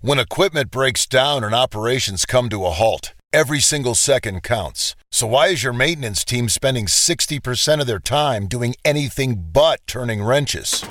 When equipment breaks down and operations come to a halt, every single second counts. So why is your maintenance team spending 60% of their time doing anything but turning wrenches?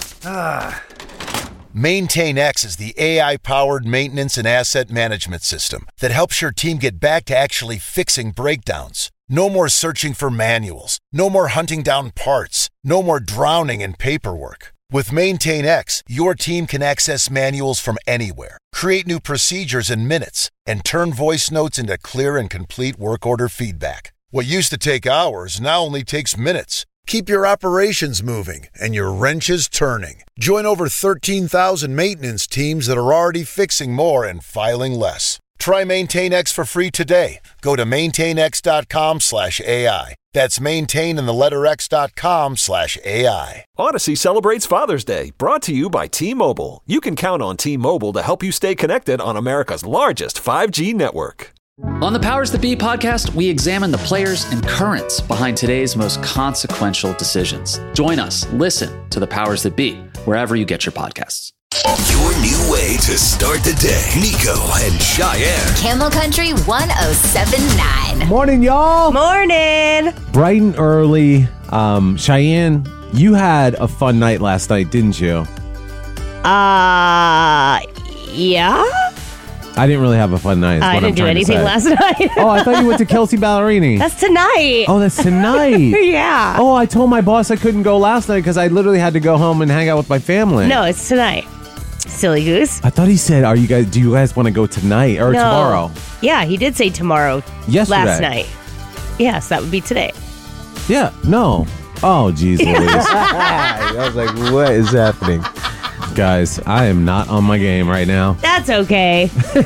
MaintainX is the AI-powered maintenance and asset management system that helps your team get back to actually fixing breakdowns. No more searching for manuals. No more hunting down parts. No more drowning in paperwork. With MaintainX, your team can access manuals from anywhere, create new procedures in minutes, and turn voice notes into clear and complete work order feedback. What used to take hours now only takes minutes. Keep your operations moving and your wrenches turning. Join over 13,000 maintenance teams that are already fixing more and filing less. Try MaintainX for free today. Go to maintainx.com/AI. That's maintain and the letter x.com/AI. Odyssey celebrates Father's Day, brought to you by T-Mobile. You can count on T-Mobile to help you stay connected on America's largest 5G network. On the Powers That Be podcast, we examine the players and currents behind today's most consequential decisions. Join us. Listen to the Powers That Be, wherever you get your podcasts. Your new way to start the day. Nico and Cheyenne. Camel Country 107.9. Morning, y'all. Morning. Bright and early. Cheyenne, you had a fun night last night, didn't you? Yeah. I didn't really have a fun night. I didn't do anything last night. Oh, I thought you went to Kelsey Ballerini. That's tonight. Oh, that's tonight. Yeah. Oh, I told my boss I couldn't go last night because I literally had to go home and hang out with my family. No, it's tonight. Silly goose. I thought he said, do you guys want to go tonight or tomorrow? Yeah, he did say tomorrow. Yesterday. Last night. Yes, that would be today. Yeah, no. Oh, geez, Louise. I was like, what is happening? Guys, I am not on my game right now. That's okay.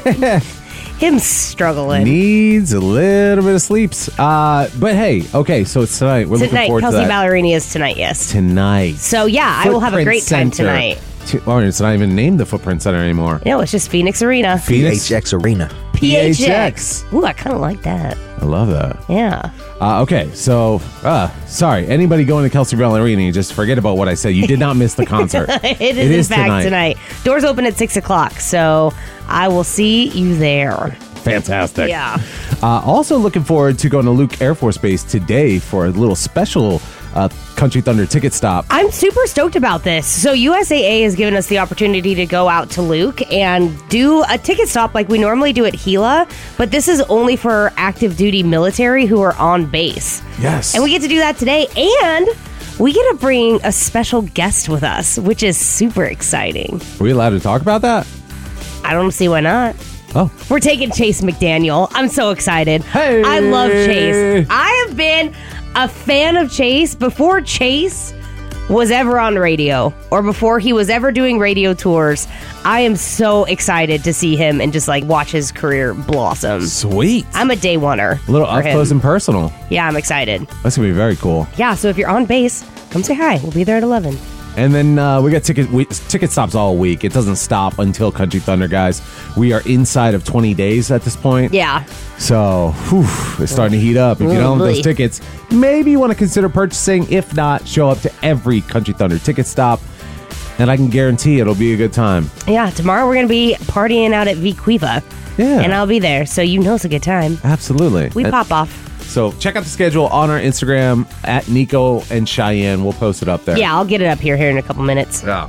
Him struggling. Needs a little bit of sleeps. But hey, okay, so it's tonight. We're looking forward Kelsey to that. Ballerini is tonight, yes. Tonight. So yeah, I will have a great time tonight. Oh, it's not even named the Footprint Center anymore. No, it's just Phoenix Arena. PHX Arena. PHX. Ooh, I kind of like that. I love that. Yeah. Okay, so, sorry. Anybody going to Kelsey Ballerini, just forget about what I said. You did not miss the concert. It is in fact tonight. Doors open at 6 o'clock, so I will see you there. Fantastic. Yeah. Also looking forward to going to Luke Air Force Base today for a little special Country Thunder ticket stop. I'm super stoked about this. So USAA has given us the opportunity to go out to Luke and do a ticket stop like we normally do at Gila, but this is only for active duty military who are on base. Yes. And we get to do that today, and we get to bring a special guest with us, which is super exciting. Are we allowed to talk about that? I don't see why not. Oh. We're taking Chase McDaniel. I'm so excited. Hey! I love Chase. I have been a fan of Chase before Chase was ever on radio or before he was ever doing radio tours. I am so excited to see him and just like watch his career blossom. Sweet. I'm a day oneer. A little up close and personal. Yeah, I'm excited. That's going to be very cool. Yeah, so if you're on base, come say hi. We'll be there at 11. And then we got ticket stops all week. It doesn't stop until Country Thunder, guys. We are inside of 20 days at this point. Yeah. So, it's starting to heat up. If you don't have those tickets, maybe you want to consider purchasing. If not, show up to every Country Thunder ticket stop. And I can guarantee it'll be a good time. Yeah, tomorrow we're going to be partying out at Vicuiva. Yeah. And I'll be there, so you know it's a good time. Absolutely. We pop off. So check out the schedule on our Instagram at Nico and Cheyenne. We'll post it up there. Yeah, I'll get it up here in a couple minutes. Yeah.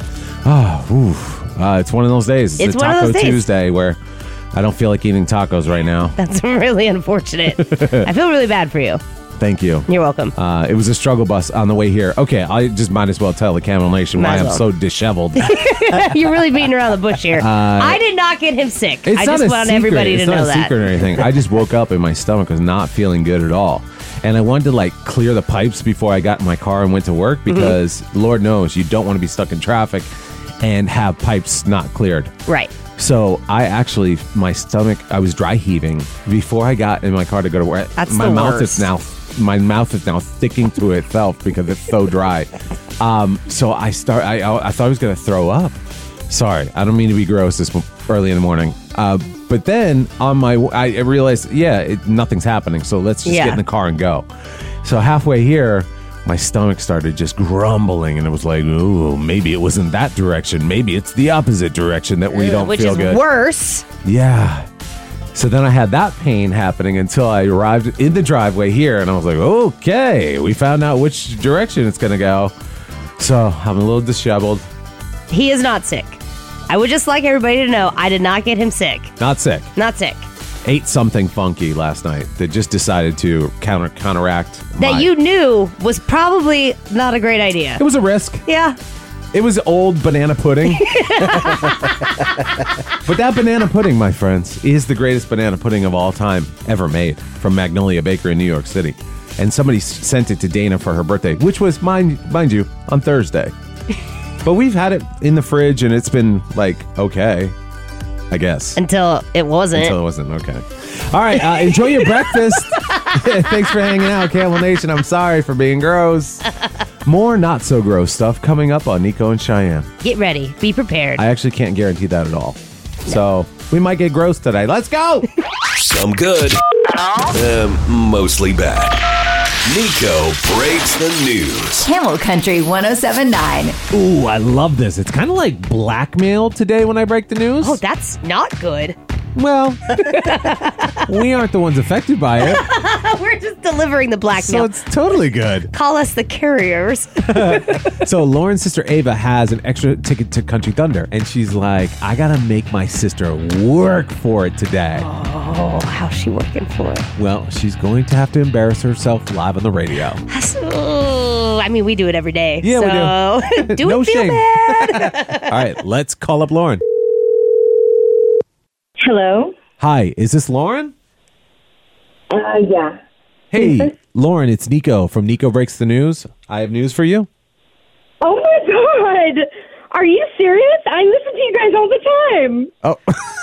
It's one of those days. It's a Taco Tuesday where I don't feel like eating tacos right now. That's really unfortunate. I feel really bad for you. Thank you. You're welcome. It was a struggle bus on the way here. Okay, I just might as well tell the Camel Nation why I'm so disheveled. You're really beating around the bush here. I did not get him sick. I just want everybody to know that. It's not a secret or anything. I just woke up and my stomach was not feeling good at all. And I wanted to clear the pipes before I got in my car and went to work because Lord knows you don't want to be stuck in traffic and have pipes not cleared. Right. So my stomach, I was dry heaving before I got in my car to go to work. That's my the mouth worst. My mouth is now sticking to itself because it's so dry. So I thought I was going to throw up. Sorry, I don't mean to be gross this early in the morning. But then I realized, nothing's happening. So let's just get in the car and go. So halfway here, my stomach started just grumbling, and it was like, ooh, maybe it wasn't that direction. Maybe it's the opposite direction that we don't Which feel is good. worse. Yeah. So then I had that pain happening until I arrived in the driveway here, and I was like, okay, we found out which direction it's going to go. So I'm a little disheveled. He is not sick. I would just like everybody to know I did not get him sick. Not sick. Not sick. Ate something funky last night that just decided to counteract That you knew was probably not a great idea. It was a risk. Yeah. It was old banana pudding. But that banana pudding, my friends, is the greatest banana pudding of all time ever made from Magnolia Bakery in New York City. And somebody sent it to Dana for her birthday, which was, mind you, on Thursday. But we've had it in the fridge, and it's been, like, okay, I guess. Until it wasn't. Okay. All right, enjoy your breakfast. Thanks for hanging out, Camel Nation. I'm sorry for being gross. More not-so-gross stuff coming up on Nico and Cheyenne. Get ready. Be prepared. I actually can't guarantee that at all. So we might get gross today. Let's go. Some good, mostly bad. Nico breaks the news. Camel Country 107.9. Ooh, I love this. It's kind of like blackmail today when I break the news. Oh, that's not good. Well, we aren't the ones affected by it. We're just delivering the So blackmail. it's totally good. Call us the carriers. So Lauren's sister Ava has an extra ticket to Country Thunder, and she's like, I gotta make my sister work for it today. Oh, how's she working for it? Well, she's going to have to embarrass herself live on the radio. Oh, I mean, we do it every day. Yeah, we do. Do No we feel shame. bad? All right, let's call up Lauren. Hello? Hi, is this Lauren? Yeah. Hey, Lauren, it's Nico from Nico Breaks the News. I have news for you. Oh my God! Are you serious? I listen to you guys all the time. Oh.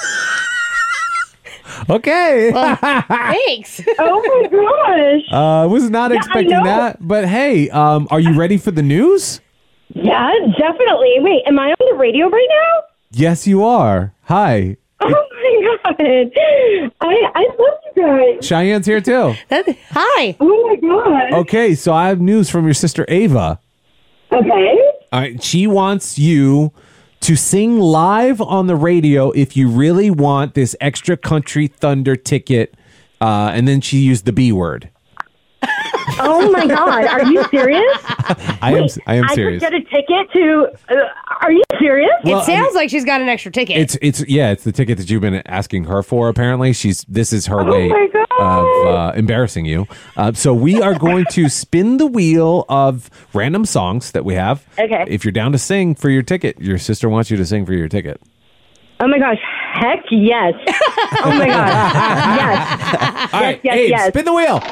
Okay. Thanks. Oh my gosh! I was not expecting know. that, but hey, are you ready for the news? Yeah, definitely. Wait, am I on the radio right now? Yes, you are. Hi. Oh my God! I love you guys. Cheyenne's here too. Hi. Oh my God! Okay, so I have news from your sister Ava. Okay. All right, she wants you to sing live on the radio if you really want this extra Country Thunder ticket, and then she used the B word. Oh my God! Are you serious? I am I serious. could get a ticket to. Are you serious? Well, It sounds like she's got an extra ticket. It's the ticket that you've been asking her for. Apparently, this is her Oh way my God. of embarrassing you. So we are going to spin the wheel of random songs that we have. Okay. If you're down to sing for your ticket, your sister wants you to sing for your ticket. Oh my gosh! Heck yes! Oh my God! Yes! All right, yes, Abe, yes. spin the wheel.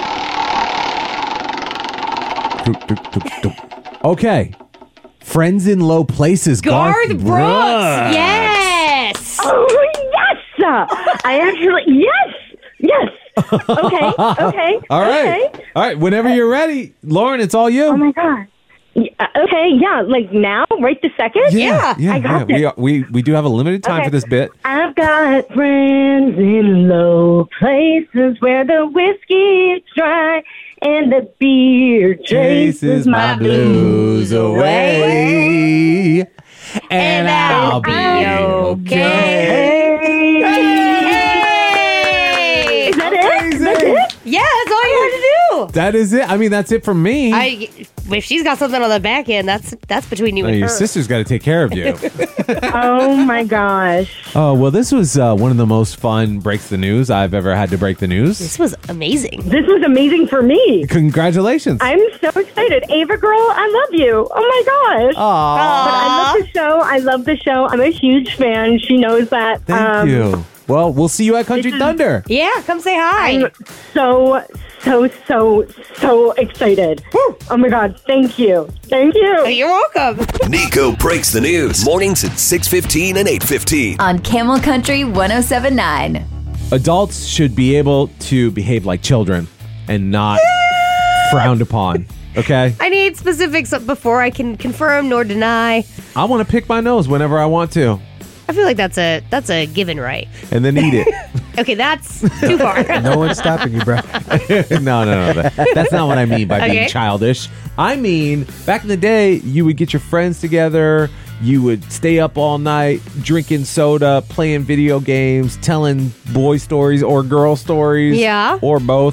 Okay. Friends in Low Places. Garth Brooks. Yes. Oh yes! I actually yes. Okay. All right. Okay. All right. Whenever you're ready, Lauren, it's all you. Oh my God. Okay. Yeah. Like now, right this second. Yeah. I got this. We do have a limited time Okay. for this bit. I've got friends in low places where the whiskey's dry and the beer chases my blues away. And I'll be okay. Hey. Is that it? Is that it? Yeah, that's all you had to do. That is it. I mean, that's it from me. If she's got something on the back end, that's between you and Your her. sister's got to take care of you. Oh my gosh. Oh, well, this was one of the most fun Breaks the News I've ever had to break the news. This was amazing. This was amazing for me. Congratulations. I'm so excited. Ava girl, I love you. Oh my gosh. But I love the show. I love the show. I'm a huge fan. She knows that. Thank you. Well, we'll see you at Country Thunder. Yeah, come say hi. I'm so excited. Oh my God. Thank you. Thank you. You're welcome. Nico breaks the news. Mornings at 6:15 and 8:15. On Camel Country 107.9. Adults should be able to behave like children and not frowned upon. Okay? I need specifics before I can confirm nor deny. I want to pick my nose whenever I want to I feel like that's a given right. and then eat it. Okay, that's too far. No one's stopping you, bro. No. That's not what I mean by being childish. I mean, back in the day, you would get your friends together. You would stay up all night, drinking soda, playing video games, telling boy stories or girl stories. Yeah. Or both.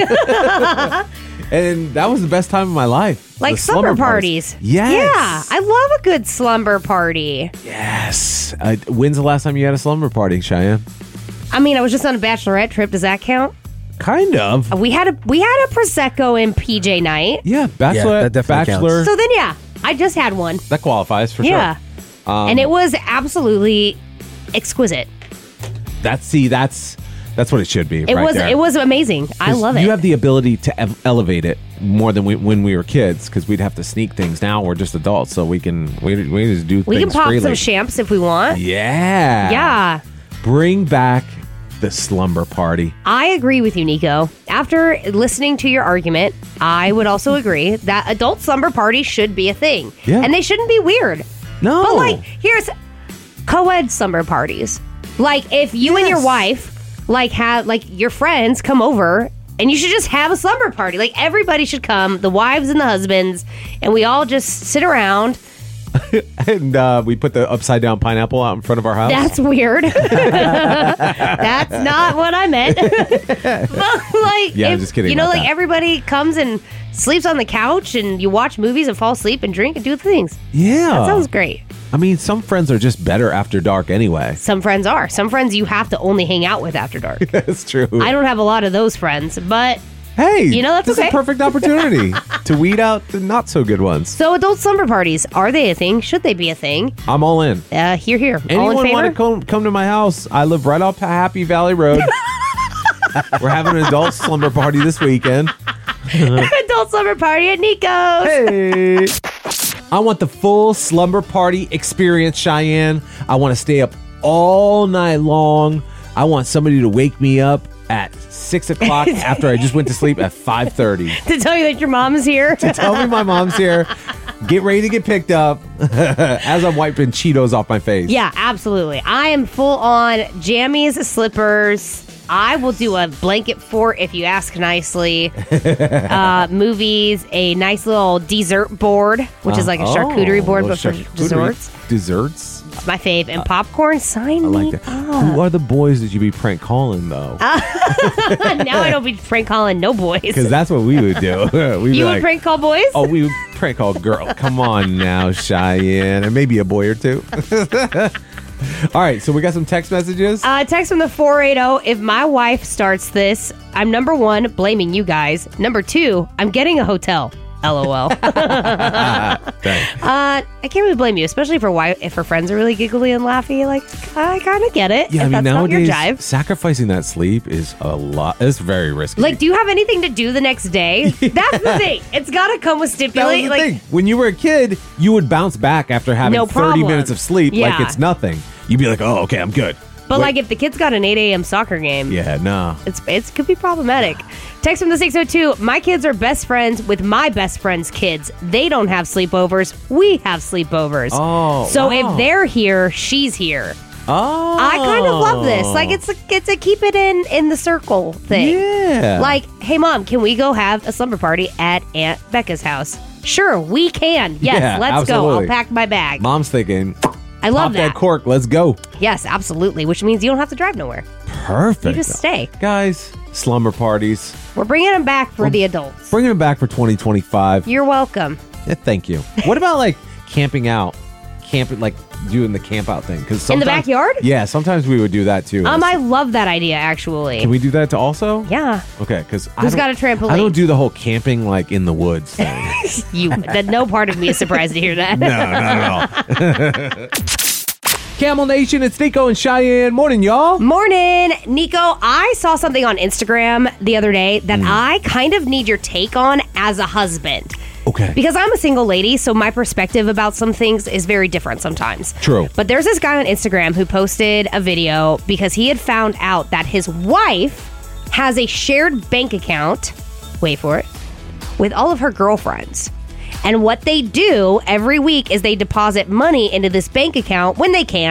And that was the best time of my life. Like the slumber parties. Yes. Yeah, I love a good slumber party. Yes. When's the last time you had a slumber party, Cheyenne? I mean, I was just on a bachelorette trip. Does that count? Kind of. We had a Prosecco and PJ night. Yeah, bachelorette, that definitely bachelor. counts. So then, yeah, I just had one. That qualifies for Yeah. sure. And it was absolutely exquisite. That's what it should be. It was amazing. I love it. You have the ability to elevate it more than when we were kids, because we'd have to sneak things. Now we're just adults, so we just do we can things pop freely. some champs if we want. Yeah. Yeah. Bring back the slumber party. I agree with you, Nico. After listening to your argument, I would also agree that adult slumber parties should be a thing. Yeah. And they shouldn't be weird. No. But like, here's co-ed slumber parties. Like if you and your wife have your friends come over, and you should just have a slumber party. Like everybody should come, the wives and the husbands, and we all just sit around. And we put the upside down pineapple out in front of our house. That's weird. That's not what I meant. But like, Yeah, I'm just kidding about like that. everybody comes and sleeps on the couch, and you watch movies and fall asleep and drink and do things. Yeah. That sounds great. I mean, some friends are just better after dark anyway. Some friends are. Some friends you have to only hang out with after dark. That's true. I don't have a lot of those friends, but Hey, that's this okay. is a perfect opportunity to weed out the not so good ones. So adult slumber parties, are they a thing? Should they be a thing? I'm all in. Here. All in Anyone favor? want to come to my house? I live right off Happy Valley Road. We're having an adult slumber party this weekend. Adult slumber party at Nico's. Hey. I want the full slumber party experience, Cheyenne. I want to stay up all night long. I want somebody to wake me up at 6 o'clock after I just went to sleep at 5:30. To tell you that your mom is here. Tell me my mom's here. Get ready to get picked up as I'm wiping Cheetos off my face. Yeah, absolutely. I am full on jammies, slippers. I will do a blanket fort if you ask nicely. Movies, a nice little dessert board, which is like a charcuterie board, but for desserts. Desserts? It's my fave. And popcorn, sign I me like that. up. Who are the boys that you be prank calling, though? Now I don't be prank calling no boys. Because that's what we would do. We'd You be would prank call boys? Oh, we would prank call girl. Come on now, Cheyenne. And maybe a boy or two. All right, so we got some text messages. Text from the 480. If my wife starts this, I'm number 1, blaming you guys. Number 2, I'm getting a hotel. LOL. I can't really blame you, especially if her friends are really giggly and laughy. Like, I kind of get it. Yeah, I if mean, that's not your nowadays, jive. sacrificing that sleep is a lot. It's very risky. Like, do you have anything to do the next day? That's the thing. It's got to come with that was stipulate. the Like, thing. When you were a kid, you would bounce back after having No 30 problem. minutes of sleep like Yeah. it's nothing. You'd be like, oh, okay, I'm good. but Wait. like, if the kid's got an 8 a.m. soccer game, Yeah, no. it could be problematic. Text from the 602. My kids are best friends with my best friend's kids. They don't have sleepovers. We have sleepovers. Oh, so wow. if they're here, she's here. Oh. I kind of love this. Like, it's a keep it in the circle thing. Yeah. Like, hey, Mom, can we go have a slumber party at Aunt Becca's house? Sure, we can. Yes, Yeah, let's go. absolutely. I'll pack my bag. Mom's thinking, I love pop that that. cork, let's go. Yes, absolutely. Which means you don't have to drive nowhere. Perfect. You just stay. Guys, slumber parties. We're bringing them back for the adults. Bringing them back for 2025. You're welcome. Yeah, thank you. What about like camping out? Camping, like doing the camp out thing? Because In the backyard? Yeah, sometimes we would do that too. I love that idea, actually. Can we do that also? Yeah. Okay, because Who's got a trampoline? I don't do the whole camping like in the woods thing. No part of me is surprised to hear that. No, not at all. Camel Nation, it's Nico and Cheyenne. Morning, y'all. Morning, Nico. I saw something on Instagram the other day that I kind of need your take on as a husband. Okay. Because I'm a single lady, so my perspective about some things is very different sometimes. True. But there's this guy on Instagram who posted a video because he had found out that his wife has a shared bank account, wait for it, with all of her girlfriends. And what they do every week is they deposit money into this bank account when they can,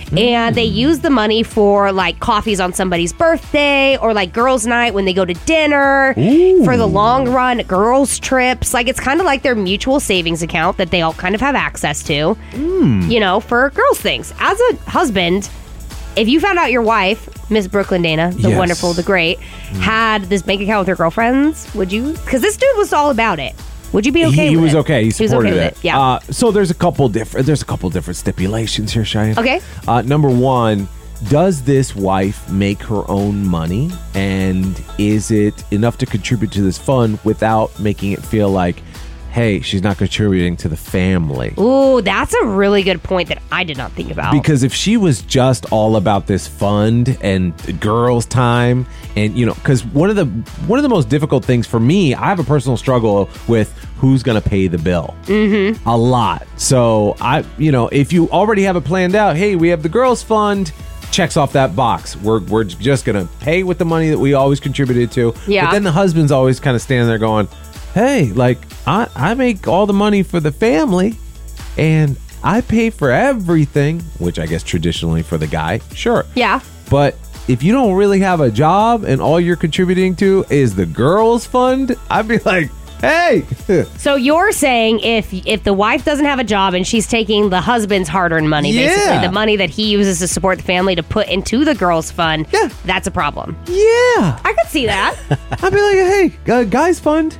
and they use the money for like coffees on somebody's birthday or like girls' night when they go to dinner, for the long run, girls' trips. Like it's kind of like their mutual savings account that they all kind of have access to, you know, for girls' things. As a husband, if you found out your wife, Miss Brooklyn Dana, the Yes. wonderful, the great, had this bank account with her girlfriends, would you? Because this dude was all about it. Would you be okay He with was it? okay. He was supported okay it. with it. Yeah. So there's a couple different stipulations here, Cheyenne. Okay. Number one, does this wife make her own money, and is it enough to contribute to this fund without making it feel like, hey, she's not contributing to the family? Ooh, that's a really good point that I did not think about. Because if she was just all about this fund and girls' time, and you know, because one of the most difficult things for me, I have a personal struggle with who's going to pay the bill. Mm-hmm. A lot. So if you already have it planned out, hey, we have the girls' fund. Checks off that box. We're just going to pay with the money that we always contributed to. Yeah. But then the husband's always kind of standing there going, hey, like, I make all the money for the family, and I pay for everything, which I guess traditionally for the guy, sure. Yeah. But if you don't really have a job and all you're contributing to is the girls' fund, I'd be like, hey. So you're saying if the wife doesn't have a job and she's taking the husband's hard-earned money, Yeah. basically the money that he uses to support the family to put into the girls' fund, Yeah. that's a problem. Yeah. I could see that. I'd be like, hey, guys' fund.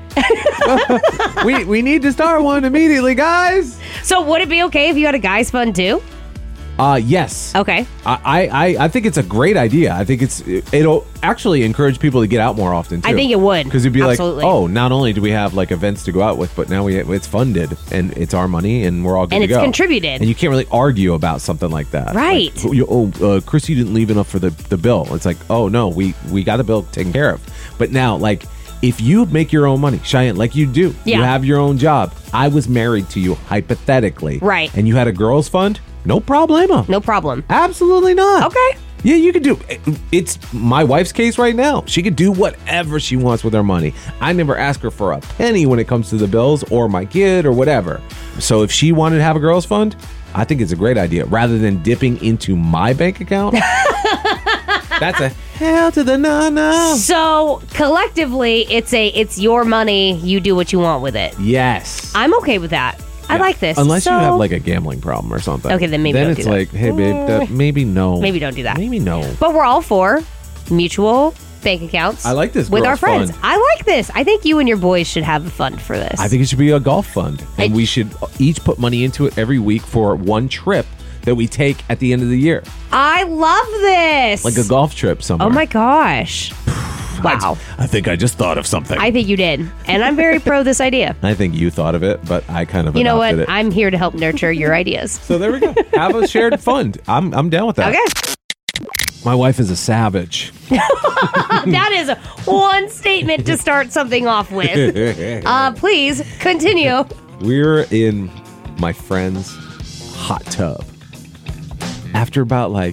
we need to start one immediately, guys. So would it be okay if you had a guy's fund too? Yes. Okay. I think it's a great idea. I think it'll actually encourage people to get out more often too. I think it would. Because it'd be Absolutely. like, oh, not only do we have like events to go out with, but now it's funded and it's our money and we're all good And to it's go. contributed. And you can't really argue about something like that. Right. Like, Chris, you didn't leave enough for the bill. It's like, oh no, we got the bill taken care of. But now, like, if you make your own money, Cheyenne, like you do, Yeah. you have your own job. I was married to you, hypothetically. Right. And you had a girls' fund, no problemo. No problem. Absolutely not. Okay. Yeah, you could do it's my wife's case right now. She could do whatever she wants with her money. I never ask her for a penny when it comes to the bills or my kid or whatever. So if she wanted to have a girls' fund, I think it's a great idea. Rather than dipping into my bank account, that's a hell to the no. So collectively, it's your money. You do what you want with it. Yes. I'm okay with that. I like this. Unless you So- have like a gambling problem or something. Okay, then maybe don't it's do that. like, hey babe, maybe no. Maybe don't do that. Maybe no. But we're all for mutual bank accounts. I like this with our girls' friends. fund. I like this. I think you and your boys should have a fund for this. I think it should be a golf fund, and we should each put money into it every week for one trip that we take at the end of the year, I love this. like a golf trip somewhere. Oh my gosh. Wow. I think I just thought of something. I think you did. And I'm very pro this idea. I think you thought of it, but I kind of You know what? adopted it. I'm here to help nurture your ideas. So there we go. Have a shared fund. I'm down with that. Okay. My wife is a savage. That is one statement to start something off with. Please continue. We're in my friend's hot tub. After about like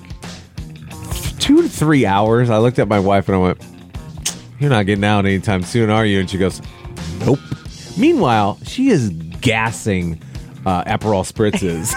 2 to 3 hours, I looked at my wife and I went, "You're not getting out anytime soon, are you?" And she goes, "Nope." Meanwhile, she is gassing Aperol spritzes.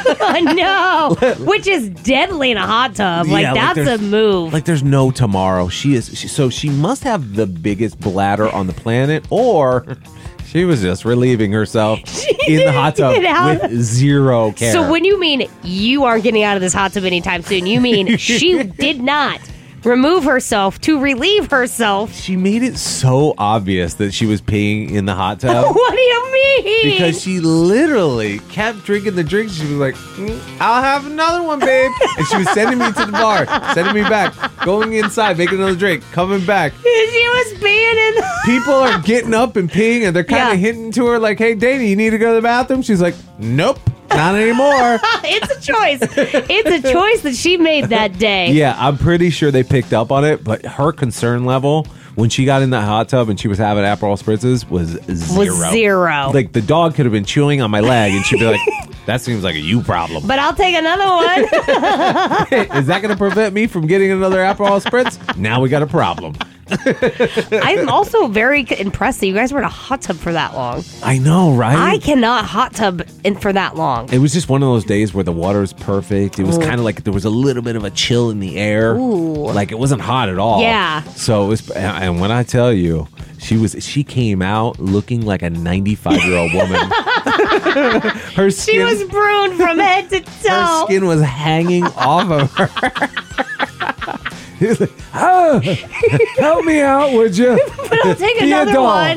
Oh, no. Which is deadly in a hot tub. Yeah, Like, like that's a there's- move. Like there's no tomorrow. So she must have the biggest bladder on the planet, or she was just relieving herself in the hot tub Get out. with zero care. So when you mean you aren't getting out of this hot tub anytime soon, you mean she did not remove herself to relieve herself. She made it so obvious that she was peeing in the hot tub. What do you mean? Because she literally kept drinking the drinks. She was like, "I'll have another one, babe." And she was sending me to the bar, sending me back, going inside, making another drink, coming back. She was peeing in the... People are getting up and peeing, and they're kind of Yeah. hinting to her like, "Hey, Dana, you need to go to the bathroom?" She's like, "Nope, not anymore." It's a choice. It's a choice that she made that day. Yeah, I'm pretty sure they picked up on it, but her concern level when she got in that hot tub and she was having Aperol spritzes was zero. Like the dog could have been chewing on my leg, and she'd be like, "That seems like a you problem." But I'll take another one. Is that going to prevent me from getting another Aperol spritz? Now we got a problem. I'm also very impressed that you guys were in a hot tub for that long. I know, right? I cannot hot tub for that long. It was just one of those days where the water was perfect. It was kind of like there was a little bit of a chill in the air. Ooh. Like it wasn't hot at all. Yeah. So it was, and when I tell you, she came out looking like a 95-year-old woman. Her skin, She was bruned from head to toe. her skin was hanging off of her. He was like, oh, help me out, would you? But I'll take Be a another doll. one.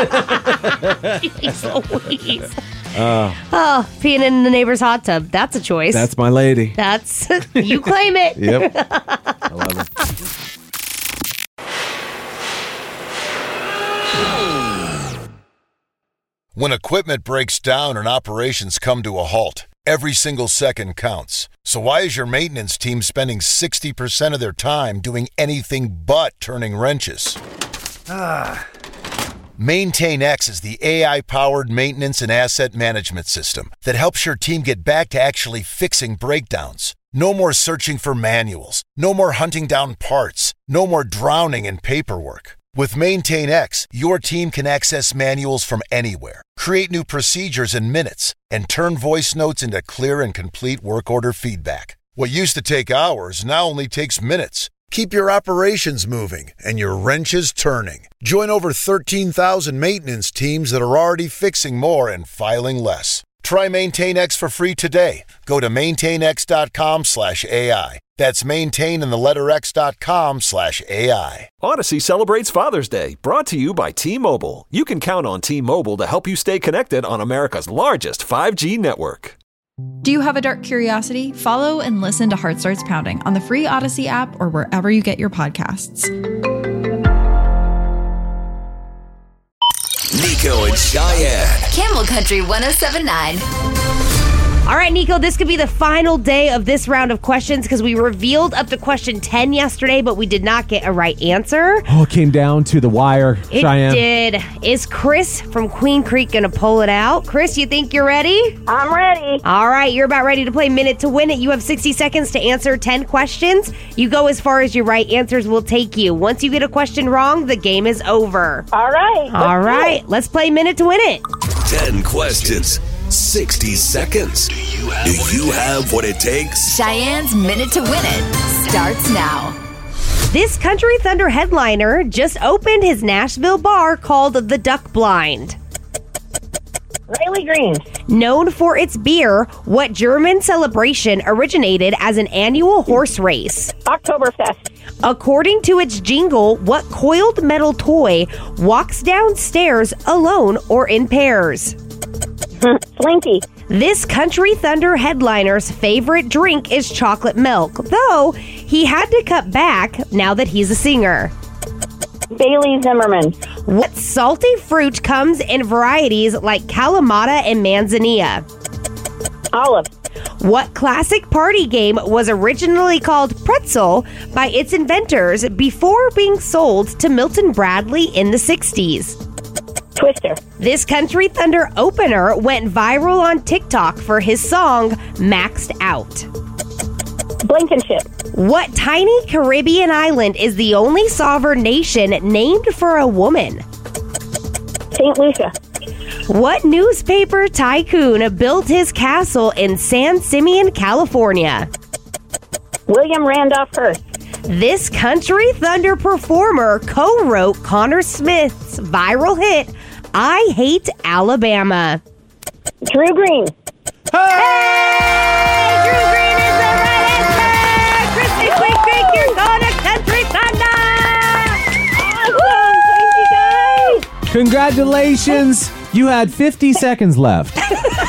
Jeez Louise. Peeing in the neighbor's hot tub. That's a choice. That's my lady. That's you claim it. Yep. I love it. When equipment breaks down and operations come to a halt, every single second counts. So why is your maintenance team spending 60% of their time doing anything but turning wrenches? MaintainX is the AI-powered maintenance and asset management system that helps your team get back to actually fixing breakdowns. No more searching for manuals. No more hunting down parts. No more drowning in paperwork. With MaintainX, your team can access manuals from anywhere, create new procedures in minutes, and turn voice notes into clear and complete work order feedback. What used to take hours now only takes minutes. Keep your operations moving and your wrenches turning. Join over 13,000 maintenance teams that are already fixing more and filing less. Try MaintainX for free today. Go to maintainx.com/AI. That's maintain and the letter x.com/AI. Odyssey celebrates Father's Day, brought to you by T-Mobile. You can count on T-Mobile to help you stay connected on America's largest 5G network. Do you have a dark curiosity? Follow and listen to Heart Starts Pounding on the free Odyssey app or wherever you get your podcasts. Nico and Cheyenne. Camel Country 107.9. All right, Nico, this could be the final day of this round of questions because we revealed up to question 10 yesterday, but we did not get a right answer. Oh, it came down to the wire, It Cheyenne. did. Is Chris from Queen Creek going to pull it out? Chris, you think you're ready? I'm ready. All right, you're about ready to play Minute to Win It. You have 60 seconds to answer 10 questions. You go as far as your right answers will take you. Once you get a question wrong, the game is over. All right. All right, let's play Minute to Win It. 10 questions, 60 seconds. Do you have what it takes? Cheyenne's Minute to Win It starts now. This Country Thunder headliner just opened his Nashville bar called the Duck Blind. Riley Green. Known for its beer, what German celebration originated as an annual horse race? Oktoberfest. According to its jingle, what coiled metal toy walks downstairs alone or in pairs? Slinky. This Country Thunder headliner's favorite drink is chocolate milk, though he had to cut back now that he's a singer. Bailey Zimmerman. What salty fruit comes in varieties like Kalamata and Manzanilla? Olive. What classic party game was originally called Pretzel by its inventors before being sold to Milton Bradley in the 60s? Twister. This Country Thunder opener went viral on TikTok for his song Maxed Out. Blankenship. What tiny Caribbean island is the only sovereign nation named for a woman? St. Lucia. What newspaper tycoon built his castle in San Simeon, California? William Randolph Hearst. This Country Thunder performer co-wrote Connor Smith's viral hit, I Hate Alabama. Drew Green. Hey! Drew Green is the right answer! Christy Queen Creek, you're going to Country Thunder! Awesome! Thank you, guys! Congratulations. You had 50 seconds left.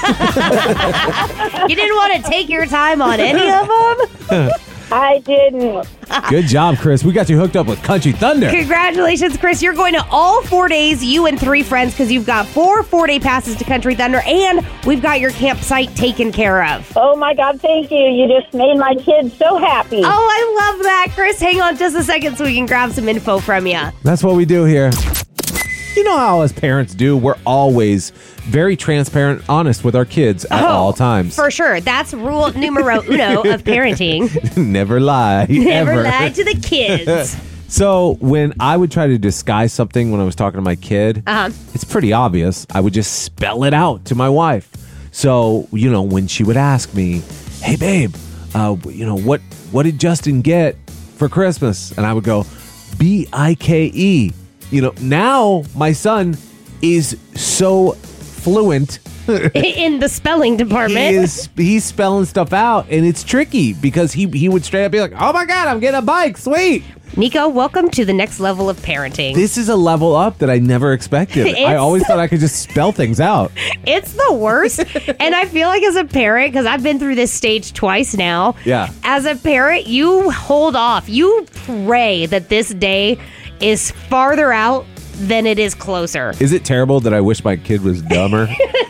You didn't want to take your time on any of them? I didn't. Good job, Chris. We got you hooked up with Country Thunder. Congratulations, Chris. You're going to all 4 days, you and 3 friends, because you've got 4 4-day passes to Country Thunder, and we've got your campsite taken care of. Oh, my God, thank you. You just made my kids so happy. Oh, I love that. Chris, hang on just a second so we can grab some info from you. That's what we do here. You know how as parents do, we're always very transparent, honest with our kids at all times. For sure. That's rule numero uno of parenting. Never lie. Never ever. lie to the kids. So when I would try to disguise something when I was talking to my kid, it's pretty obvious. I would just spell it out to my wife. So, when she would ask me, hey, babe, what did Justin get for Christmas? And I would go, BIKE. Now my son is so fluent in the spelling department. He's spelling stuff out, and it's tricky because he would straight up be like, oh my God, I'm getting a bike. Sweet. Nico, welcome to the next level of parenting. This is a level up that I never expected. I always thought I could just spell things out. It's the worst. And I feel like as a parent, because I've been through this stage twice now. Yeah. As a parent, you hold off. You pray that this day is farther out than it is closer. Is it terrible that I wish my kid was dumber?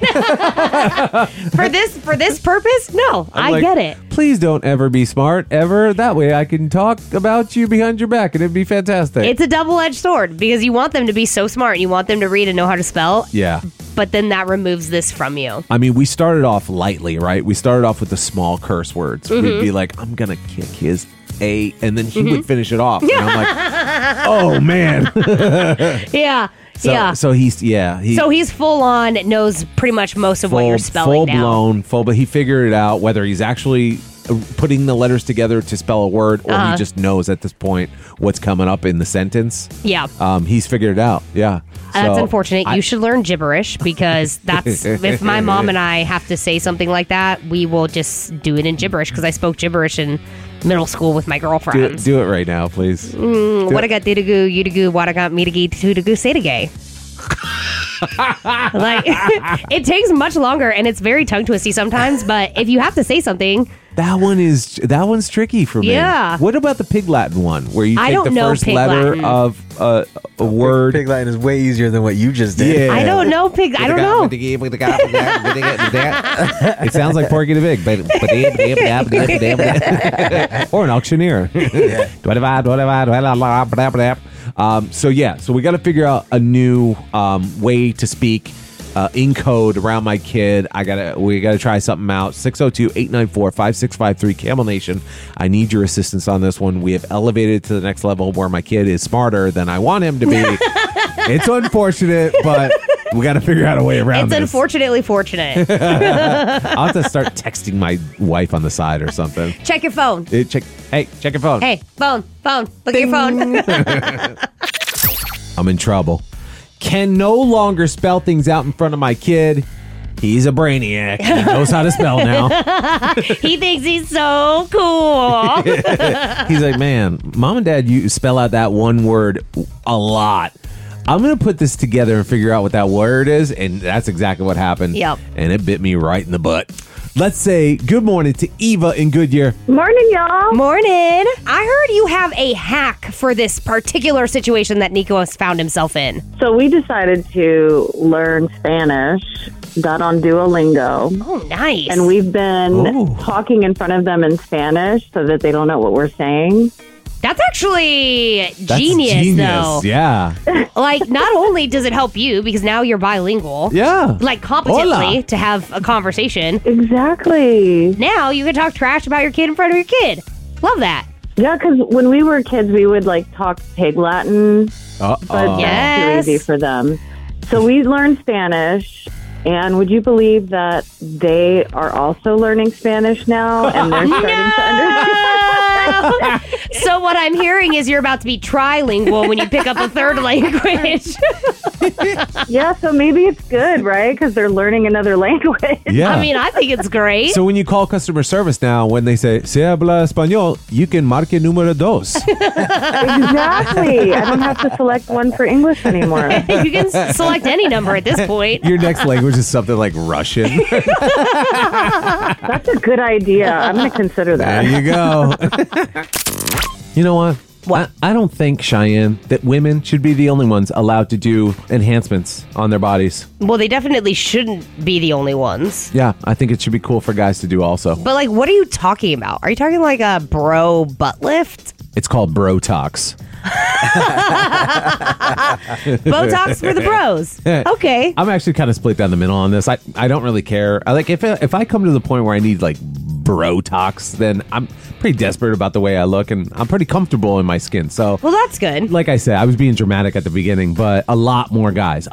For this purpose? No, I get it. Please don't ever be smart, ever. That way I can talk about you behind your back and it'd be fantastic. It's a double-edged sword because you want them to be so smart. You want them to read and know how to spell. Yeah. But then that removes this from you. I mean, we started off lightly, right? We started off with the small curse words. Mm-hmm. We'd be like, I'm going to kick his A, and then he would finish it off. And I'm like, oh, man. Yeah. So he's full on, knows pretty much most of what you're spelling now. But he figured it out, whether he's actually putting the letters together to spell a word or he just knows at this point what's coming up in the sentence. Yeah. He's figured it out. Yeah. That's unfortunate. You should learn gibberish because that's if my mom and I have to say something like that, we will just do it in gibberish because I spoke gibberish in middle school with my girlfriends. Do it right now, please. What I got did a goo, you to goo, what I got me to gee, to goo, say to gay. Like it takes much longer and it's very tongue twisty sometimes, but if you have to say something, that one's tricky for me. Yeah. What about the Pig Latin one where you take the first letter Latin. of a word? Pig Latin is way easier than what you just did. Yeah. I don't know Pig. I don't know. It sounds like Porky the Pig. Or an auctioneer. So we got to figure out a new way to speak in code around my kid. We gotta try something out. 602-894-5653 Camel Nation. I need your assistance on this one. We have elevated to the next level where my kid is smarter than I want him to be. It's unfortunate, but we got to figure out a way around this. It's unfortunately fortunate. I'll have to start texting my wife on the side or something. Check your phone. Check your phone. Hey, phone. Look at your phone. I'm in trouble. Can no longer spell things out in front of my kid. He's a brainiac. He knows how to spell now. He thinks he's so cool. He's like, man, mom and dad, you spell out that one word a lot. I'm going to put this together and figure out what that word is. And that's exactly what happened. Yep. And it bit me right in the butt. Let's say good morning to Eva in Goodyear. Morning, y'all. Morning. I heard you have a hack for this particular situation that Nico has found himself in. So we decided to learn Spanish, got on Duolingo. Oh, nice. And we've been talking in front of them in Spanish so that they don't know what we're saying. That's actually genius, though. Yeah. Like, not only does it help you because now you're bilingual. Yeah. Like, competently to have a conversation. Exactly. Now you can talk trash about your kid in front of your kid. Love that. Yeah, because when we were kids, we would, talk Pig Latin. But that's too easy for them. So we learned Spanish. And would you believe that they are also learning Spanish now? And they're starting to understand. So what I'm hearing is you're about to be trilingual when you pick up a third language. Yeah, so maybe it's good, right? Because they're learning another language. Yeah. I mean, I think it's great. So when you call customer service now, when they say, se habla español, you can marque número dos. Exactly. I don't have to select one for English anymore. You can select any number at this point. Your next language is something like Russian. That's a good idea. I'm going to consider that. There you go. You know what? What? I don't think, Cheyenne, that women should be the only ones allowed to do enhancements on their bodies. Well, they definitely shouldn't be the only ones. Yeah, I think it should be cool for guys to do also. But, what are you talking about? Are you talking like a bro butt lift? It's called Brotox. Botox for the bros. Okay. I'm actually kind of split down the middle on this. I don't really care. If I come to the point where I need Brotox, then I'm pretty desperate about the way I look, and I'm pretty comfortable in my skin. So, well, that's good. Like I said, I was being dramatic at the beginning, but a lot more guys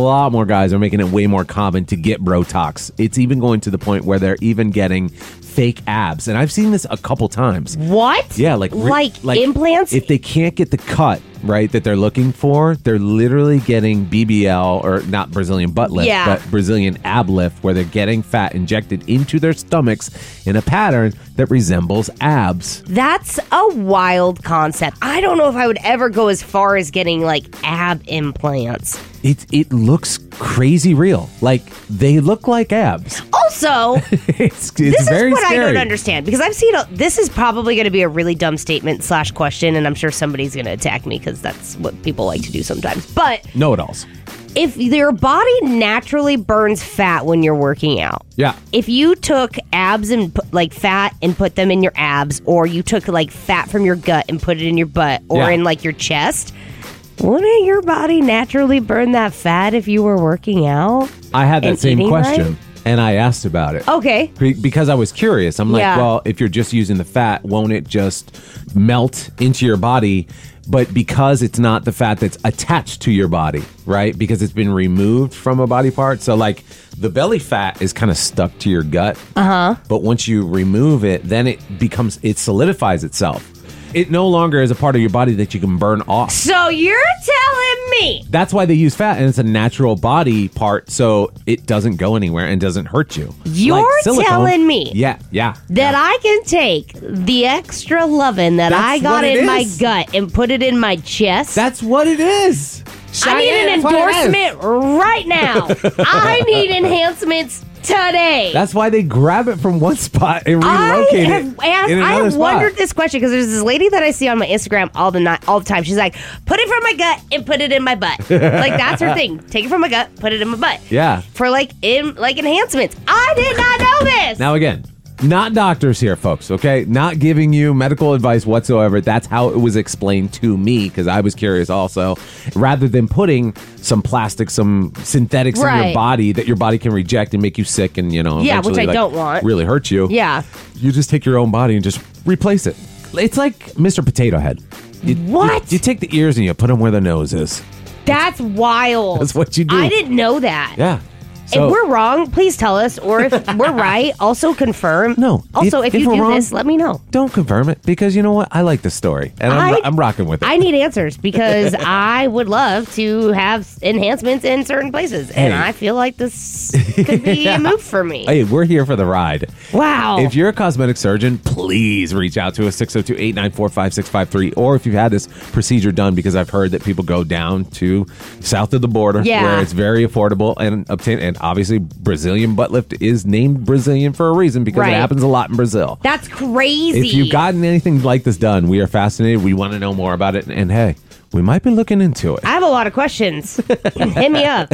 are making it way more common to get Brotox. It's even going to the point where they're even getting fake abs, and I've seen this a couple times. What? Yeah, like implants? If they can't get the cut right that they're looking for, they're literally getting BBL, or not Brazilian butt lift, but Brazilian ab lift, where they're getting fat injected into their stomachs in a pattern that resembles abs. That's a wild concept. I don't know if I would ever go as far as getting like ab implants. It looks crazy real. Like, they look like abs. Also, it's this very is what scary. I don't understand, because I've seen this is probably going to be a really dumb statement / question, and I'm sure somebody's going to attack me because that's what people like to do sometimes. But know-it-alls. If your body naturally burns fat when you're working out, if you took abs and fat and put them in your abs, or you took like fat from your gut and put it in your butt or in like your chest, wouldn't your body naturally burn that fat if you were working out? I had that same question. Right? And I asked about it. Okay. Because I was curious. I'm like, well, if you're just using the fat, won't it just melt into your body? But because it's not the fat that's attached to your body, right? Because it's been removed from a body part. So, like, the belly fat is kind of stuck to your gut. Uh-huh. But once you remove it, then it solidifies itself. It no longer is a part of your body that you can burn off. So you're telling me that's why they use fat, and it's a natural body part, so it doesn't go anywhere and doesn't hurt you. You're telling me that I can take the extra lovin' that I got in my gut and put it in my chest? That's what it is. I need an endorsement right now. I need enhancements today. That's why they grab it from one spot and relocate it in another spot. I wondered this question because there's this lady that I see on my Instagram all the time. She's like, put it from my gut and put it in my butt. Like, that's her thing. Take it from my gut, put it in my butt. Yeah. For enhancements. I did not know this. Now again, not doctors here, folks, okay? Not giving you medical advice whatsoever. That's how it was explained to me, because I was curious also. Rather than putting some plastic, some synthetics in your body that your body can reject and make you sick and, which I don't want. Really hurt you. Yeah. You just take your own body and just replace it. It's like Mr. Potato Head. What? You take the ears and you put them where the nose is. That's wild. That's what you do. I didn't know that. Yeah. So, if we're wrong, please tell us. Or if we're right, also confirm. No. Also, if you do wrong, this, let me know. Don't confirm it, because you know what? I like this story, and I'm rocking with it. I need answers, because I would love to have enhancements in certain places, and I feel like this could be a move for me. Hey, we're here for the ride. Wow. If you're a cosmetic surgeon, please reach out to us, 602-894-5653, or if you've had this procedure done, because I've heard that people go down to south of the border, where it's very affordable and obtain. And obviously, Brazilian butt lift is named Brazilian for a reason, because it happens a lot in Brazil. That's crazy. If you've gotten anything like this done, we are fascinated. We want to know more about it. And hey, we might be looking into it. I have a lot of questions. Hit me up.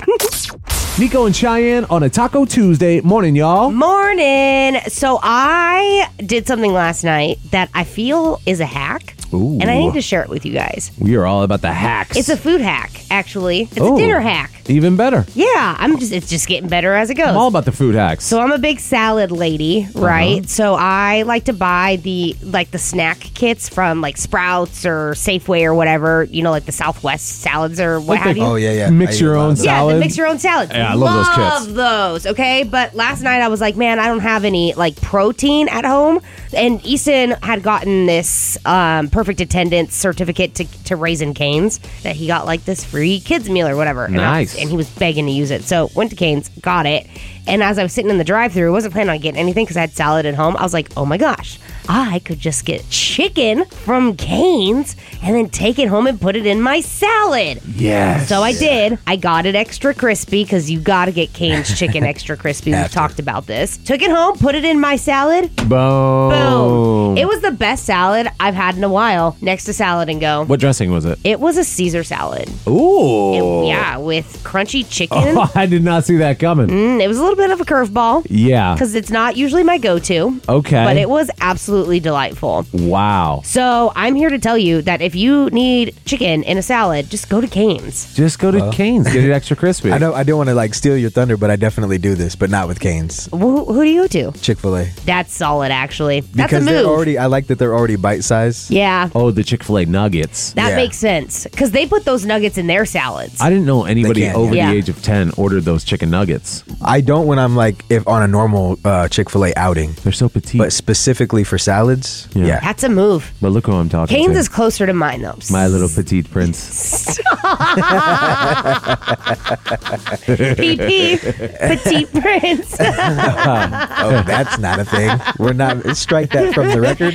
Nico and Cheyenne on a Taco Tuesday. Morning, y'all. Morning. So I did something last night that I feel is a hack. Ooh. And I need to share it with you guys. We are all about the hacks. It's a food hack, actually. It's a dinner hack. Even better. Yeah, it's just getting better as it goes. I'm all about the food hacks. So I'm a big salad lady, right? So I like to buy the snack kits from like Sprouts or Safeway or whatever, like the Southwest salads or what have you. Oh, yeah. Mix your own salad. Yeah, the mix your own salad. Yeah, I love those kits. Love those, okay? But last night I was like, man, I don't have any like protein at home. And Easton had gotten this perfect attendance certificate to Raising Cane's that he got like this free kids meal or whatever. Nice. And he was begging to use it. So went to Cane's, got it. And as I was sitting in the drive-thru, wasn't planning on getting anything because I had salad at home. I was like, oh my gosh, I could just get chicken from Cane's and then take it home and put it in my salad. Yes. So I did. I got it extra crispy because you got to get Cane's chicken extra crispy. We've talked about this. Took it home, put it in my salad. Boom. It was the best salad I've had in a while, next to Salad and Go. What dressing was it? It was a Caesar salad. Ooh. Yeah, with crunchy chicken. Oh, I did not see that coming. It was a little little bit of a curveball. Yeah. Because it's not usually my go-to. Okay. But it was absolutely delightful. Wow. So I'm here to tell you that if you need chicken in a salad, just go to Cane's. Just go to Cane's. Get it extra crispy. I know I don't want to like steal your thunder, but I definitely do this, but not with Cane's. Who do you go to? Chick-fil-A. That's solid, actually. That's Because a move. I like that they're already bite-sized. Yeah. Oh, the Chick-fil-A nuggets. That makes sense. Because they put those nuggets in their salads. I didn't know anybody over Yeah. the age of 10 ordered those chicken nuggets. I don't when I'm like if on a normal Chick-fil-A outing. They're so petite. But specifically for salads, yeah. That's a move. But look who I'm talking Cane's to. is closer to mine, though. My little petite prince. PP, petite prince. Oh, that's not a thing. We're not. Strike that from the record.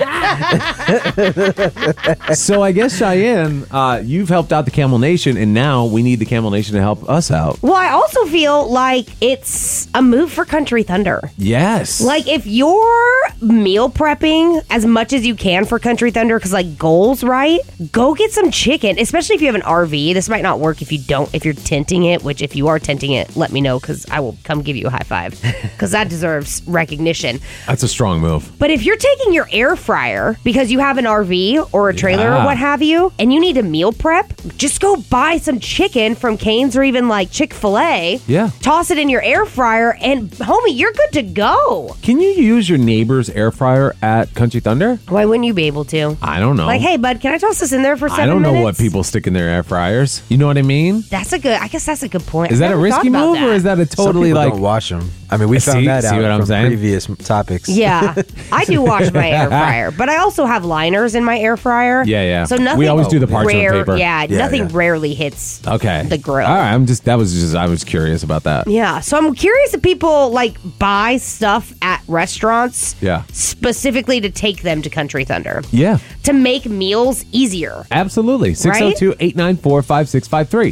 So I guess, Cheyenne, you've helped out the Camel Nation, and now we need the Camel Nation to help us out. Well, I also feel like it's a move for Country Thunder. Yes. Like, if you're meal prepping as much as you can for Country Thunder, because, like, goals, right? Go get some chicken, especially if you have an RV. This might not work if you're tinting it, which if you are tinting it, let me know, because I will come give you a high five, because that deserves recognition. That's a strong move. But if you're taking your air fryer because you have an RV or a trailer or what have you, and you need a meal prep, just go buy some chicken from Cane's or even like Chick-fil-A. Yeah. Toss it in your air fryer, and homie, you're good to go. Can you use your neighbor's air fryer at Country Thunder? Why wouldn't you be able to? I don't know. Like, hey, bud, can I toss this in there for 7 I minutes? don't know what people stick in their air fryers. You know what I mean? I guess that's a good point. Is I've that a never risky thought about move, or is that a Some totally people like don't wash them? I mean, we See- found that see out what I'm from saying? previous topics. Yeah, I do wash my air fryer, but I also have liners in my air fryer. Yeah. So nothing. We always do the parchment rare, paper. Yeah, nothing rarely hits Okay. the grill. All right, I was curious about that. Yeah, so I'm curious if people like buy stuff at restaurants Yeah. specifically to take them to Country Thunder Yeah. to make meals easier. Absolutely. 602-894-5653.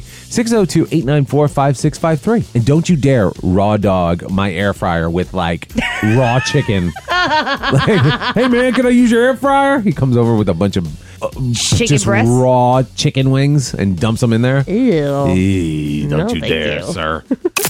602-894-5653. And don't you dare raw dog my air fryer with like raw chicken. Like, hey man, can I use your air fryer? He comes over with a bunch of Chicken just breasts? raw chicken wings and dumps them in there. Ew. Eee, don't No, you thank dare, you. sir.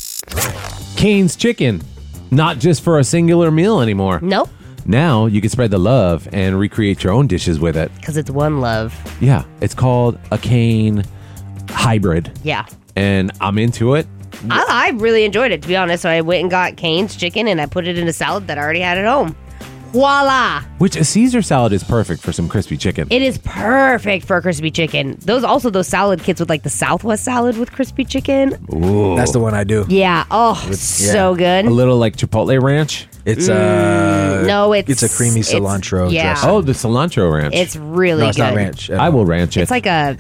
Cane's Chicken. Not just for a singular meal anymore. Nope, Now you can spread the love and recreate your own dishes with it. because it's one love. Yeah, it's called a Cane hybrid. Yeah. And I'm into it. I really enjoyed it, to be honest. So I went and got Cane's chicken and I put it in a salad that I already had at home. Voila! Which a Caesar salad is perfect for some crispy chicken. It is perfect for crispy chicken. Those salad kits with like the Southwest salad with crispy chicken. Ooh. That's the one I do. Yeah. Oh, so good. A little like Chipotle ranch. It's no, a creamy cilantro yeah. dressing. Oh, the cilantro ranch. It's really No, it's good. not ranch. I will ranch it. It's like a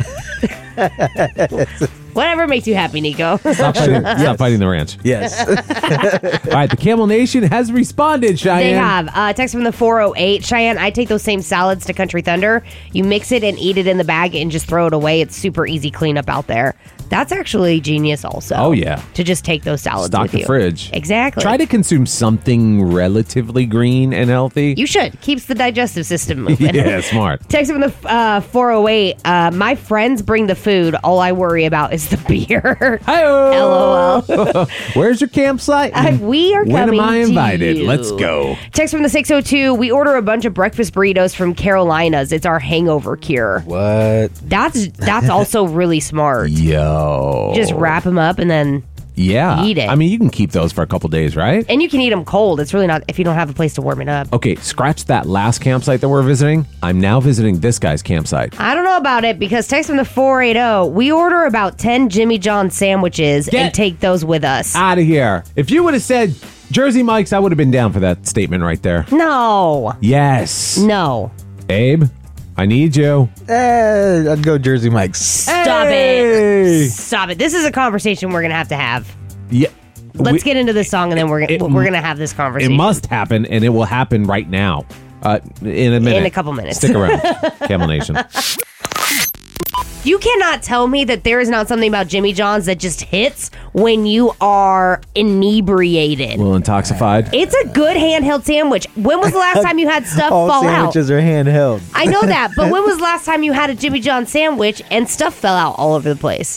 whatever makes you happy, Nico. Stop fighting the ranch. Yes. All right, the Camel Nation has responded, Cheyenne. They have. Text from the 408. Cheyenne, I take those same salads to Country Thunder. You mix it and eat it in the bag and just throw it away. It's super easy cleanup out there. That's actually genius also. Oh, yeah. To just take those salads Stock with the you. fridge. Exactly. Try to consume something relatively green and healthy. You should. Keeps the digestive system moving. Yeah, smart. Text from the 408. My friends bring the food. All I worry about is the beer. Hi-oh. LOL. Where's your campsite? We are When coming am I to invited? you. Let's go. Text from the 602. We order a bunch of breakfast burritos from Carolina's. It's our hangover cure. What? That's also really smart. Yo. Just wrap them up and then eat it. I mean, you can keep those for a couple days, right? And you can eat them cold. It's really not if you don't have a place to warm it up. Okay, scratch that last campsite that we're visiting. I'm now visiting this guy's campsite. I don't know about it because text from the 480. We order about 10 Jimmy John sandwiches and take those with us. Out of here. If you would have said Jersey Mike's, I would have been down for that statement right there. No. Yes. No. Abe, I need you. I'd go Jersey Mike's. Stop it. Stop it. This is a conversation we're going to have. Yeah. Let's get into this song and then we're going to have this It conversation. must happen, and it will happen right now. In a minute. In a couple minutes. Stick around. Camel Nation. You cannot tell me that there is not something about Jimmy John's that just hits when you are inebriated. A little intoxified. It's a good handheld sandwich. When was the last time you had stuff All fall sandwiches out? are handheld. I know that, but when was the last time you had a Jimmy John sandwich and stuff fell out all over the place?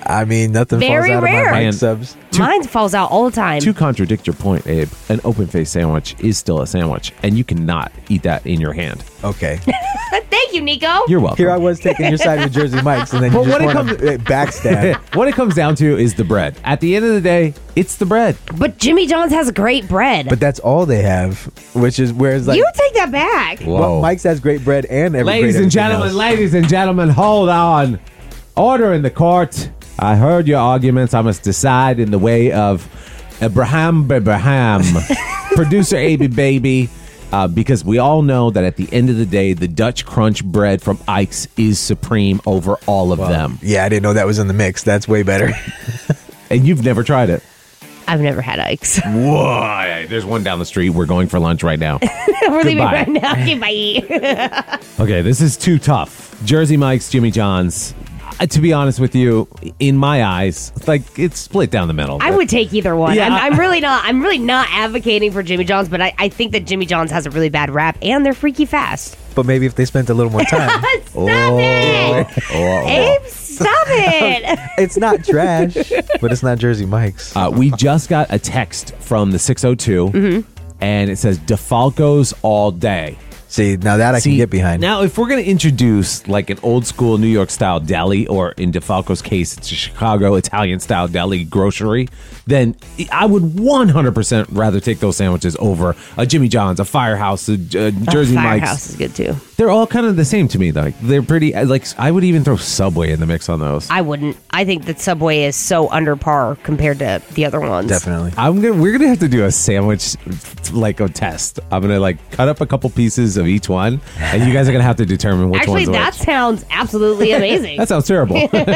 I mean, nothing Very falls out rare. of my Mike subs. Mine falls out all the time. To contradict your point, Abe, an open-faced sandwich is still a sandwich, and you cannot eat that in your hand. Okay. Thank you, Nico. You're welcome. Here I was taking your side with Jersey Mike's, and then you just want to backstab. What it comes down to is the bread. At the end of the day, it's the bread. But Jimmy John's has great bread. But that's all they have, which is whereas like you take that back. well, Mike's has great bread and Ladies and gentlemen, hold on. Order in the court. I heard your arguments. I must decide in the way of Abraham. Producer Abe Baby. Because we all know that at the end of the day, the Dutch Crunch bread from Ike's is supreme over all of them. Yeah, I didn't know that was in the mix. That's way better. And you've never tried it. I've never had Ike's. Whoa. There's one down the street. We're going for lunch right now. We're leaving Goodbye. right now. Goodbye. Okay, this is too tough. Jersey Mike's, Jimmy John's. To be honest with you, in my eyes, like it's split down the middle. I would take either one. Yeah. I'm really not advocating for Jimmy John's, but I think that Jimmy John's has a really bad rap, and they're freaky fast. But maybe if they spent a little more time. Stop it! Abe, stop it! It's not trash, but it's not Jersey Mike's. We just got a text from the 602, and it says DeFalco's all day. See, now that I can get behind. Now, if we're going to introduce like an old school New York style deli, or in DeFalco's case, it's a Chicago Italian style deli grocery, then I would 100% rather take those sandwiches over a Jimmy John's, a Firehouse, a Jersey Mike's. Firehouse is good too. They're all kind of the same to me, though. They're pretty, like, I would even throw Subway in the mix on those. I wouldn't. I think that Subway is so under par compared to the other ones. Definitely. We're gonna have to do a sandwich, like a test. I'm gonna like cut up a couple pieces of each one, and you guys are gonna have to determine which Actually, one's that which. sounds absolutely amazing. That sounds terrible.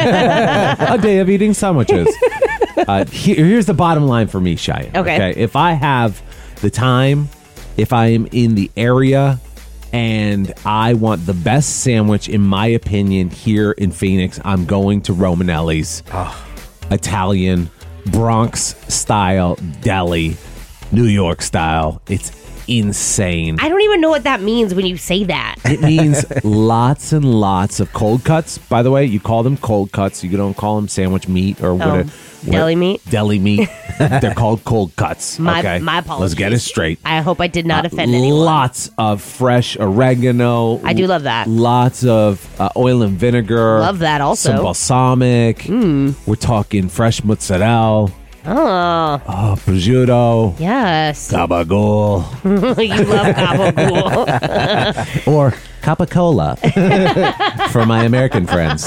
A day of eating sandwiches. Here's the bottom line for me, Cheyenne. Okay. If I have the time, if I am in the area, and I want the best sandwich, in my opinion, here in Phoenix, I'm going to Romanelli's. Italian, Bronx style deli, New York style. It's insane. I don't even know what that means when you say that. It means lots and lots of cold cuts. By the way, you call them cold cuts. You don't call them sandwich meat or deli meat. Deli meat. They're called cold cuts. My apologies. Let's get it straight. I hope I did not offend anyone. Lots of fresh oregano. I do love that. Lots of oil and vinegar. Love that also. Some balsamic. We're talking fresh mozzarella. Oh, prosciutto. yes. Gabagool. You love gabagool. Or Capicola for my American friends.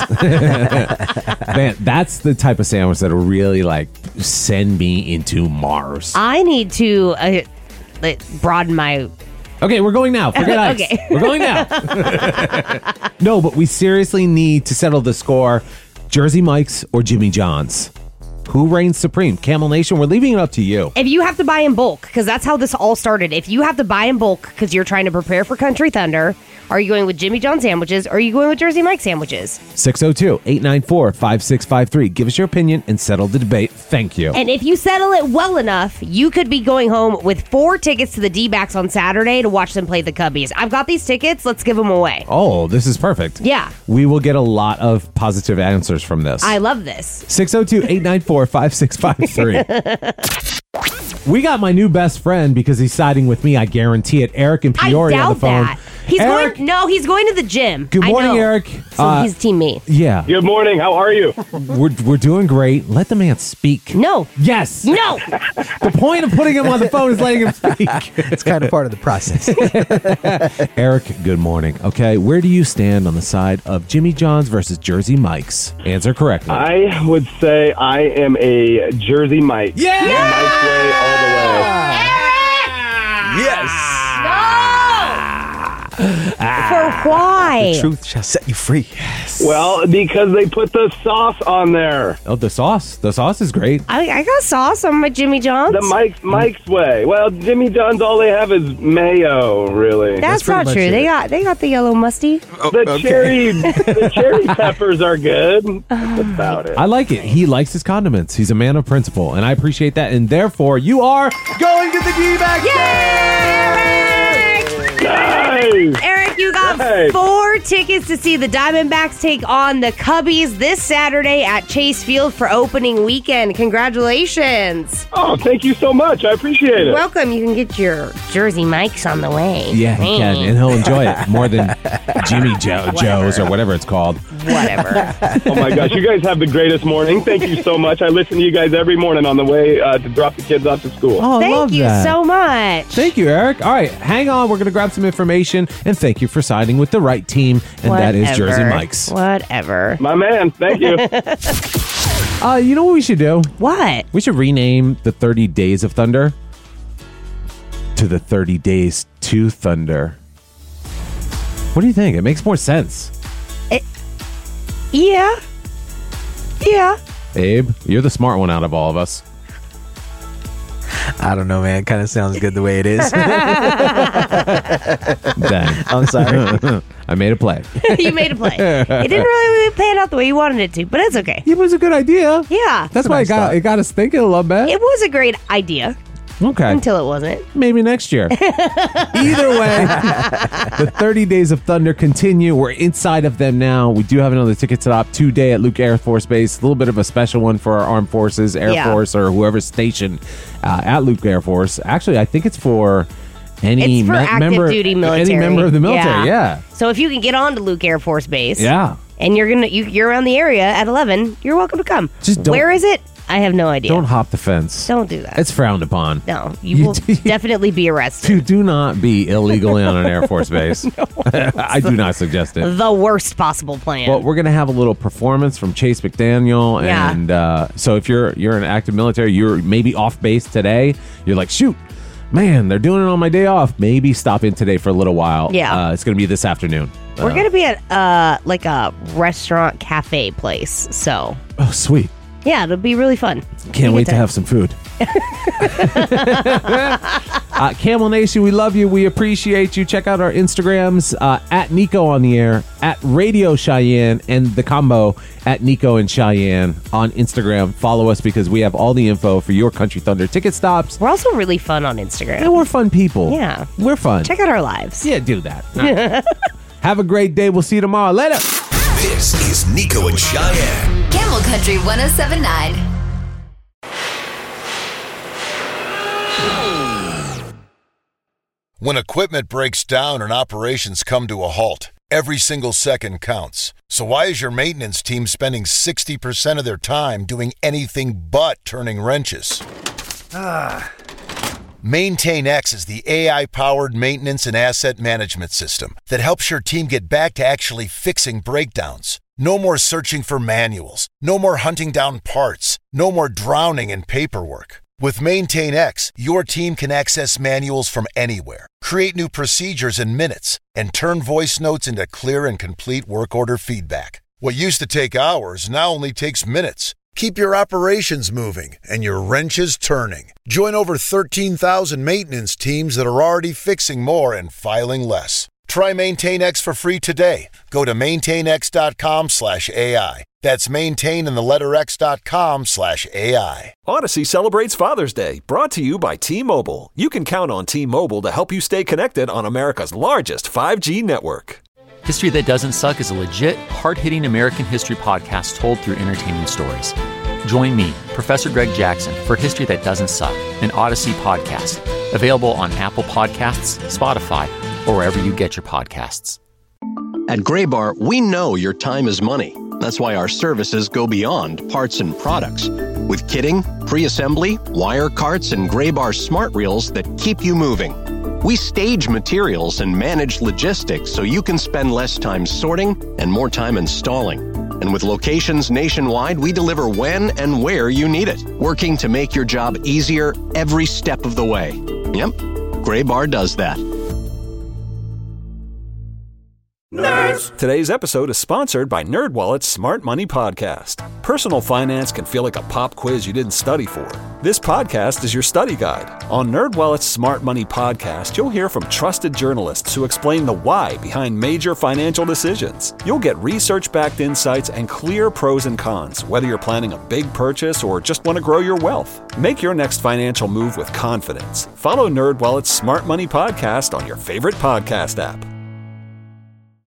Man, that's the type of sandwich that'll really like send me into Mars. I need to broaden my... Okay, we're going now. Forget Ike's. Okay. We're going now. No, but we seriously need to settle the score. Jersey Mike's or Jimmy John's? Who reigns supreme? Camel Nation, we're leaving it up to you. If you have to buy in bulk, because that's how this all started. If you have to buy in bulk because you're trying to prepare for Country Thunder, are you going with Jimmy John's sandwiches or are you going with Jersey Mike's sandwiches? 602-894-5653. Give us your opinion and settle the debate. Thank you. And if you settle it well enough, you could be going home with 4 tickets to the D-backs on Saturday to watch them play the Cubbies. I've got these tickets. Let's give them away. Oh, this is perfect. Yeah. We will get a lot of positive answers from this. I love this. 602-894-5653. We got my new best friend because he's siding with me. I guarantee it. Eric and Peoria I doubt on the phone. that. He's Eric, he's going to the gym. Good morning, I know. Eric. So he's team me. Yeah. Good morning. How are you? We're doing great. Let the man speak. No. Yes. No. The point of putting him on the phone is letting him speak. It's kind of part of the process. Eric, good morning. Okay, where do you stand on the side of Jimmy John's versus Jersey Mike's? Answer correctly. I would say I am a Jersey Mike. Yeah! Mike's way all the way. Yes. For why? The truth shall set you free. Well, because they put the sauce on there. Oh, the sauce. The sauce is great. I got sauce on my Jimmy John's. The Mike's way. Well, Jimmy John's, all they have is mayo, really. That's not true. They got the yellow musty. The cherry peppers are good. That's about it. I like it. He likes his condiments. He's a man of principle, and I appreciate that. And therefore, you are going to the D-bag. Yay, Eric! Nice. Eric, you got Nice. 4 tickets to see the Diamondbacks take on the Cubbies this Saturday at Chase Field for opening weekend. Congratulations. Oh, thank you so much. I appreciate it. You're welcome. You can get your Jersey Mike's on the way. Yeah, he can, and he'll enjoy it more than Jimmy Joe's or whatever it's called. Whatever. Oh, my gosh. You guys have the greatest morning. Thank you so much. I listen to you guys every morning on the way to drop the kids off to school. Oh, I love Thank you that. so much. Thank you, Eric. All right, hang on. We're going to grab some information, and thank you for siding with the right team, and that is Jersey Mike's. Whatever. My man. Thank you. You know what we should do? What? We should rename the 30 Days of Thunder to the 30 Days to Thunder. What do you think? It makes more sense. Yeah. Abe, you're the smart one out of all of us. I don't know, man. It kind of sounds good the way it is. Dang. I'm sorry. I made a play. You made a play. It didn't really pan out the way you wanted it to, but it's okay. It was a good idea. Yeah. That's why it got us thinking a little bit. It was a great idea. Okay. Until it wasn't. Maybe next year. Either way, the 30 Days of Thunder continue. We're inside of them now. We do have another ticket stop today at Luke Air Force Base. A little bit of a special one for our armed forces, Air Force, or whoever's stationed at Luke Air Force. Actually, I think it's for any active duty military. Any member of the military, yeah. So if you can get on to Luke Air Force Base, and you're around the area at 11, you're welcome to come. Where is it? I have no idea. Don't hop the fence. Don't do that. It's frowned upon. No, you will definitely be arrested. Do not be illegally on an Air Force base. I do not suggest it. The worst possible plan. Well, we're going to have a little performance from Chase McDaniel. Yeah. And so if you're an active military, you're maybe off base today. You're like, shoot, man, they're doing it on my day off. Maybe stop in today for a little while. Yeah. It's going to be this afternoon. We're going to be at like a restaurant cafe place. So. Oh, sweet. Yeah, it'll be really fun. Can't wait to have some food. Camel Nation, we love you. We appreciate you. Check out our Instagrams at Nico on the Air, at Radio Cheyenne, and the combo at Nico and Cheyenne on Instagram. Follow us because we have all the info for your Country Thunder ticket stops. We're also really fun on Instagram. And we're fun people. Yeah. We're fun. Check out our lives. Yeah, do that. Have a great day. We'll see you tomorrow. Later. This is Nico and Cheyenne. Camel Country 107.9. When equipment breaks down and operations come to a halt, every single second counts. So why is your maintenance team spending 60% of their time doing anything but turning wrenches? MaintainX is the AI-powered maintenance and asset management system that helps your team get back to actually fixing breakdowns. No more searching for manuals. No more hunting down parts. No more drowning in paperwork. With MaintainX, your team can access manuals from anywhere, create new procedures in minutes, and turn voice notes into clear and complete work order feedback. What used to take hours now only takes minutes. Keep your operations moving and your wrenches turning. Join over 13,000 maintenance teams that are already fixing more and filing less. Try MaintainX for free today. Go to maintainx.com/AI. That's maintain and the letter x.com/AI. Odyssey celebrates Father's Day, brought to you by T-Mobile. You can count on T-Mobile to help you stay connected on America's largest 5G network. History That Doesn't Suck is a legit, hard-hitting American history podcast told through entertaining stories. Join me, Professor Greg Jackson, for History That Doesn't Suck, an Odyssey podcast. Available on Apple Podcasts, Spotify, or wherever you get your podcasts. At Graybar, we know your time is money. That's why our services go beyond parts and products. With kitting, pre-assembly, wire carts, and Graybar smart reels that keep you moving. We stage materials and manage logistics so you can spend less time sorting and more time installing. And with locations nationwide, we deliver when and where you need it, working to make your job easier every step of the way. Yep, Graybar does that. Nerds! Today's episode is sponsored by NerdWallet's Smart Money Podcast. Personal finance can feel like a pop quiz you didn't study for. This podcast is your study guide. On NerdWallet's Smart Money Podcast, you'll hear from trusted journalists who explain the why behind major financial decisions. You'll get research-backed insights and clear pros and cons, whether you're planning a big purchase or just want to grow your wealth. Make your next financial move with confidence. Follow NerdWallet's Smart Money Podcast on your favorite podcast app.